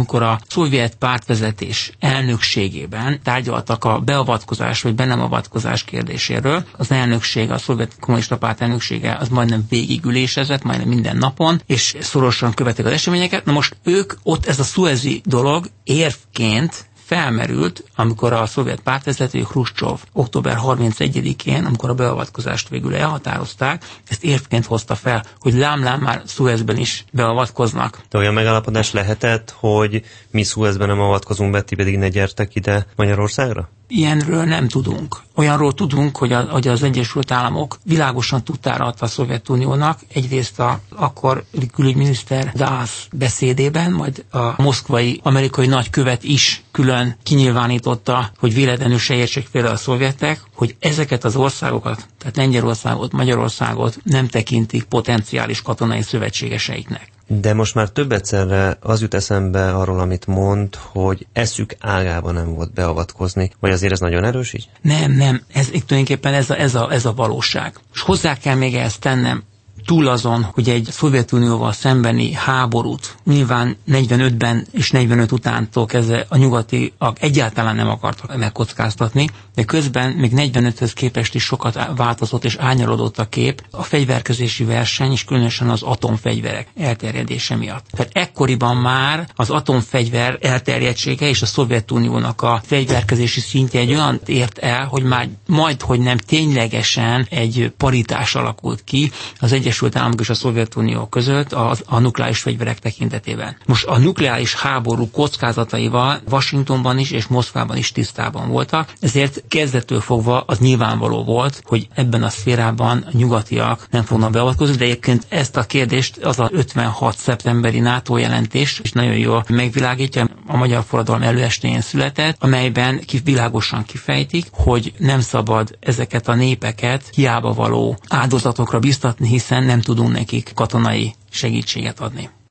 amikor a szovjet pártvezetés elnökségében tárgyaltak a beavatkozás vagy be nem avatkozás kérdéséről, az elnökség, a szovjet kommunista párt elnöksége az majdnem végigülésezett, majdnem minden napon, és szorosan követik az eseményeket. Na most ők ott ez a szuezi dolog érvként felmerült, amikor a szovjet pártvezető Hruscsov október 31-én, amikor a beavatkozást végül elhatározták, ezt érvként hozta fel, hogy lám már Szuezben is beavatkoznak. De olyan megállapodás lehetett, hogy mi Szuezben nem avatkozunk be, ti pedig ne gyertek ide Magyarországra? Ilyenről nem tudunk. Olyanról tudunk, hogy az Egyesült Államok világosan tudtára adta a Szovjetuniónak, egyrészt akkor külügyminiszter Dász beszédében, majd a moszkvai amerikai nagykövet is külön kinyilvánította, hogy véletlenül se értsék például a szovjetek, hogy ezeket az országokat, tehát Lengyelországot, Magyarországot nem tekintik potenciális katonai szövetségeseiknek. De most már több egyszerre az jut eszembe arról, amit mond, hogy eszük ágában nem volt beavatkozni. Vagy azért ez nagyon erős így? Nem. Ez tulajdonképpen ez a valóság. És hozzá kell még ezt tennem, túl azon, hogy egy Szovjetunióval szembeni háborút nyilván 45-ben és 45 utántól kezdve a nyugatiak egyáltalán nem akartak megkockáztatni, de közben még 45-höz képest is sokat változott és árnyalódott a kép a fegyverkezési verseny, és különösen az atomfegyverek elterjedése miatt. Tehát ekkoriban már az atomfegyver elterjedtsége és a Szovjetuniónak a fegyverkezési szintje egy olyan ért el, hogy már majdhogy nem ténylegesen egy paritás alakult ki az Egyesült Államok és a Szovjetunió között a nukleáris fegyverek tekintetében. Most a nukleáris háború kockázataival Washingtonban is és Moszkvában is tisztában voltak, ezért kezdettől fogva az nyilvánvaló volt, hogy ebben a szférában a nyugatiak nem fognak beavatkozni, de egyébként ezt a kérdést az a 56. szeptemberi NATO jelentés és nagyon jól megvilágítja, a magyar forradalom előestéjén született, amelyben világosan kifejtik, hogy nem szabad ezeket a népeket hiába való áldozatokra biztatni, hiszen nem tudunk nekik katonai segítséget adni.